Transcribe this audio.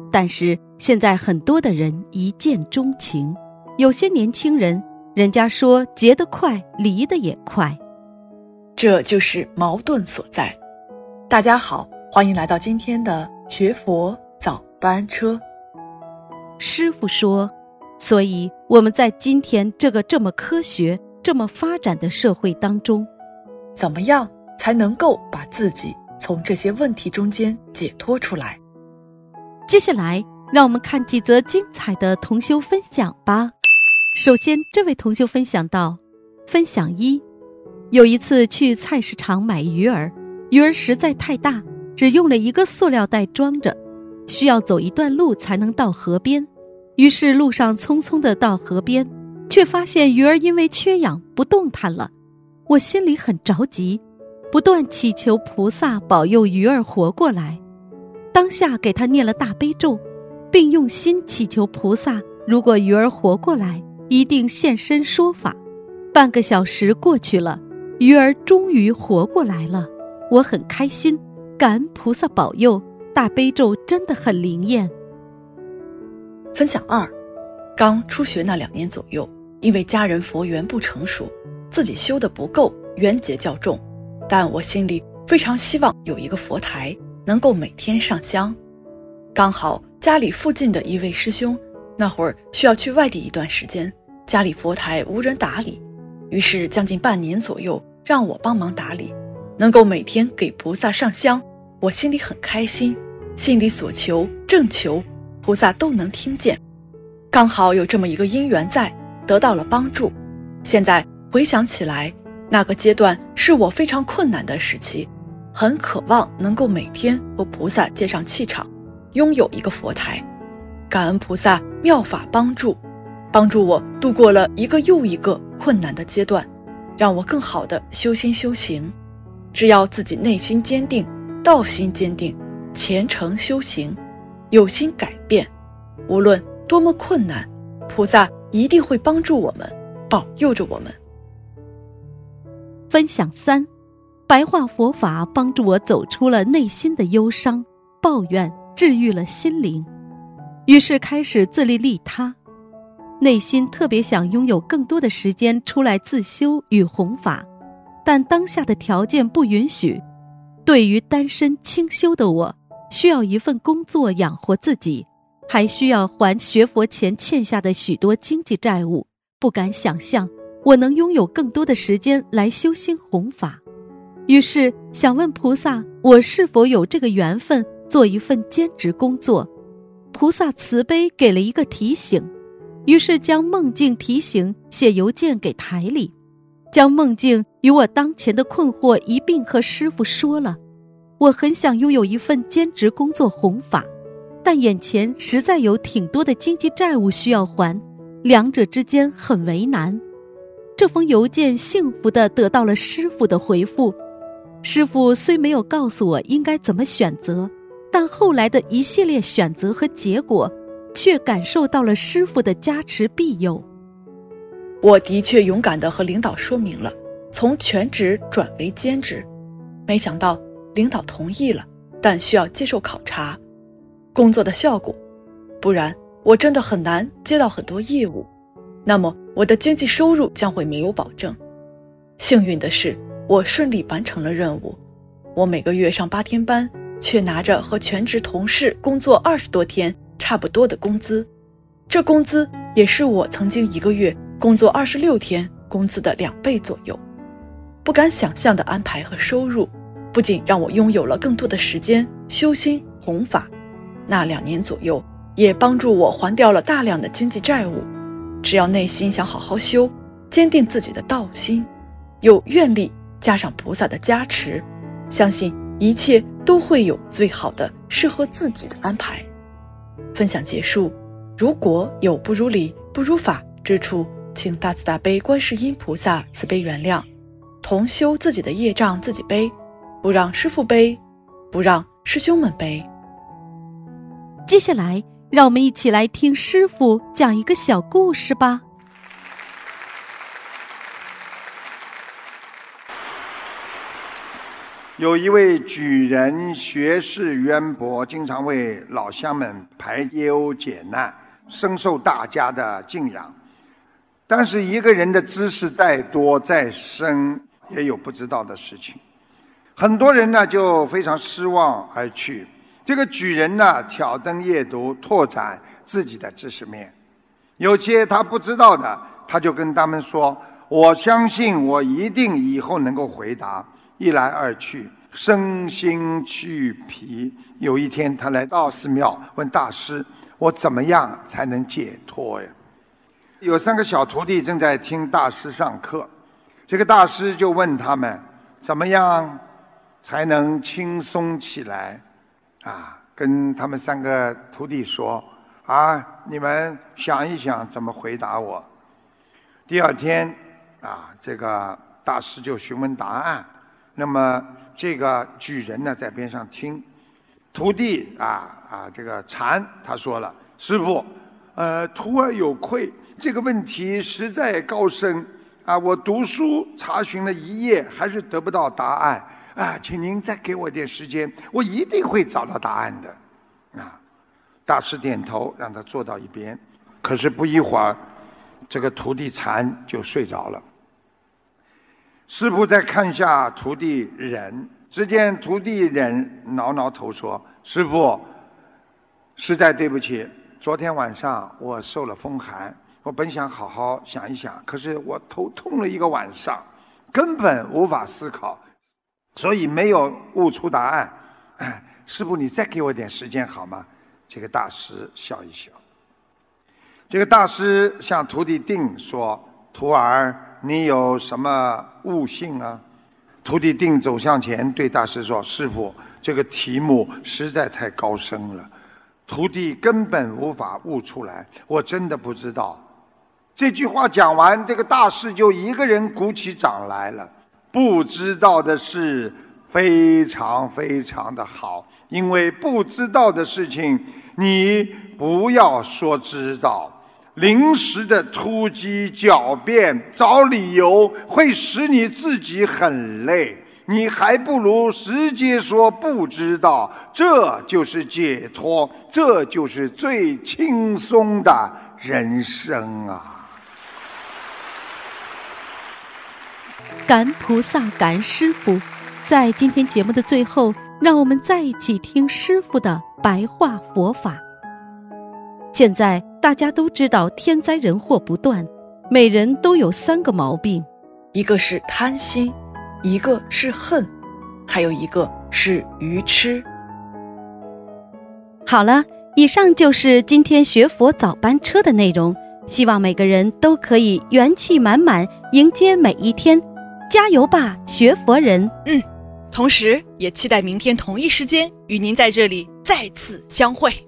但是现在很多的人一见钟情，有些年轻人，人家说结得快，离得也快。 这就是矛盾所在。大家好，欢迎来到今天的学佛早班车。 师父说，所以我们在今天这个这么科学、这么发展的社会当中， 怎么样才能够把自己从这些问题中间解脱出来？ 接下来让我们看几则精彩的同修分享吧。首先，这位同修分享到，分享一，有一次去菜市场买鱼儿，鱼儿实在太大，只用了一个塑料袋装着，需要走一段路才能到河边。于是路上匆匆地到河边，却发现鱼儿因为缺氧不动弹了。我心里很着急，不断祈求菩萨保佑鱼儿活过来。当下给他念了大悲咒，并用心祈求菩萨，如果鱼儿活过来，一定现身说法。半个小时过去了，鱼儿终于活过来了，我很开心，感恩菩萨保佑，大悲咒真的很灵验。 分享二，刚初学那2年左右，因为家人佛缘不成熟，自己修得不够，缘结较重，但我心里非常希望有一个佛台，能够每天上香。刚好家里附近的一位师兄那会儿需要去外地一段时间，家里佛台无人打理，于是将近半年左右让我帮忙打理，能够每天给菩萨上香，我心里很开心，心里所求正求菩萨都能听见。刚好有这么一个因缘在，得到了帮助。现在回想起来，那个阶段是我非常困难的时期，很渴望能够每天和菩萨接上气场，拥有一个佛台。感恩菩萨妙法帮助我度过了一个又一个困难的阶段，让我更好的修心修行。只要自己内心坚定，道心坚定，虔诚修行，有心改变，无论多么困难，菩萨一定会帮助我们，保佑着我们。 分享三，白话佛法帮助我走出了内心的忧伤、抱怨，治愈了心灵。于是开始自利利他，内心特别想拥有更多的时间出来自修与弘法，但当下的条件不允许。对于单身清修的我，需要一份工作养活自己，还需要还学佛前欠下的许多经济债务，不敢想象我能拥有更多的时间来修心弘法。于是想问菩萨，我是否有这个缘分做一份兼职工作？菩萨慈悲给了一个提醒，于是将梦境提醒写邮件给台里，将梦境与我当前的困惑一并和师父说了。我很想拥有一份兼职工作弘法，但眼前实在有挺多的经济债务需要还，两者之间很为难。这封邮件幸福地得到了师父的回复，师父虽没有告诉我应该怎么选择，但后来的一系列选择和结果，却感受到了师父的加持庇佑。 我的确勇敢地和领导说明了，从全职转为兼职，没想到领导同意了，但需要接受考察工作的效果，不然我真的很难接到很多业务，那么我的经济收入将会没有保证。幸运的是，我顺利完成了任务，我每个月上8天班，却拿着和全职同事工作20多天差不多的工资，这工资也是我曾经一个月工作26天工资的2倍左右。不敢想象的安排和收入，不仅让我拥有了更多的时间修心弘法，那2年左右也帮助我还掉了大量的经济债务。只要内心想好好修，坚定自己的道心，有愿力，加上菩萨的加持，相信一切都会有最好的适合自己的安排。分享结束，如果有不如理不如法之处，请大慈大悲观世音菩萨慈悲原谅，同修自己的业障自己背，不让师父背，不让师兄们背。 接下来让我们一起来听师父讲一个小故事吧。 有一位举人，学识渊博，经常为老乡们排忧解难，深受大家的敬仰。但是一个人的知识再多再深，也有不知道的事情。很多人呢就非常失望而去。这个举人呢挑灯夜读，拓展自己的知识面。有些他不知道的，他就跟他们说，我相信我一定以后能够回答。一来二去，身心俱疲。有一天他来到寺庙，问大师，我怎么样才能解脱呀？有3个小徒弟正在听大师上课，这个大师就问他们，怎么样才能轻松起来？跟他们3个徒弟说，你们想一想怎么回答我。第二天这个大师就询问答案。那么这个举人呢在边上听，徒弟这个禅他说了，师父，徒儿有愧，这个问题实在高深我读书查询了1夜，还是得不到答案请您再给我点时间，我一定会找到答案的。大师点头，让他坐到一边。可是不一会儿，这个徒弟禅就睡着了。师父再看下徒弟忍，只见徒弟忍挠挠头说，师父，实在对不起，昨天晚上我受了风寒，我本想好好想一想，可是我头痛了1个晚上，根本无法思考，所以没有悟出答案。师父，你再给我点时间好吗？这个大师笑一笑。这个大师向徒弟定说，徒儿，你有什么悟性啊？徒弟定走向前对大师说，师父，这个题目实在太高深了，徒弟根本无法悟出来，我真的不知道。这句话讲完，这个大师就一个人鼓起掌来了。不知道的事非常非常的好，因为不知道的事情你不要说知道，临时的突击狡辩找理由会使你自己很累，你还不如直接说不知道，这就是解脱，这就是最轻松的人生啊！ 感恩菩萨，感恩师父。在今天节目的最后，让我们再一起听师父的白话佛法。现在大家都知道天灾人祸不断，每人都有3个毛病， 一个是贪心，一个是恨，还有一个是愚痴。 好了，以上就是今天学佛早班车的内容，希望每个人都可以元气满满迎接每一天，加油吧，学佛人！ 同时也期待明天同一时间与您在这里再次相会。